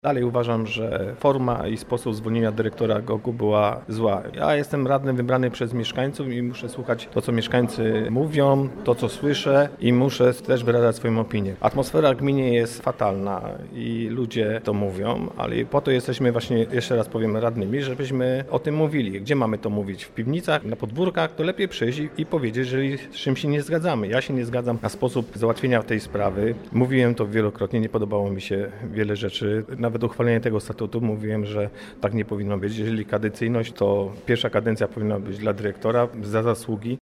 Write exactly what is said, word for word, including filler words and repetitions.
Dalej uważam, że forma i sposób zwolnienia dyrektora GOG-u była zła. Ja jestem radnym wybrany przez mieszkańców i muszę słuchać to, co mieszkańcy mówią, to, co słyszę i muszę też wyrażać swoją opinię. Atmosfera w gminie jest fatalna i ludzie to mówią, ale po to jesteśmy właśnie, jeszcze raz powiem, radnymi, żebyśmy o tym mówili. Gdzie mamy to mówić? W piwnicach, na podwórkach? To lepiej przyjść i, i powiedzieć, jeżeli z czymś się nie zgadzamy. Ja się nie zgadzam na sposób załatwienia tej sprawy. Mówiłem to wielokrotnie, nie podobało mi się wiele rzeczy. Nawet uchwalenie tego statutu mówiłem, że tak nie powinno być. Jeżeli kadencyjność, to pierwsza kadencja powinna być dla dyrektora za zasługi.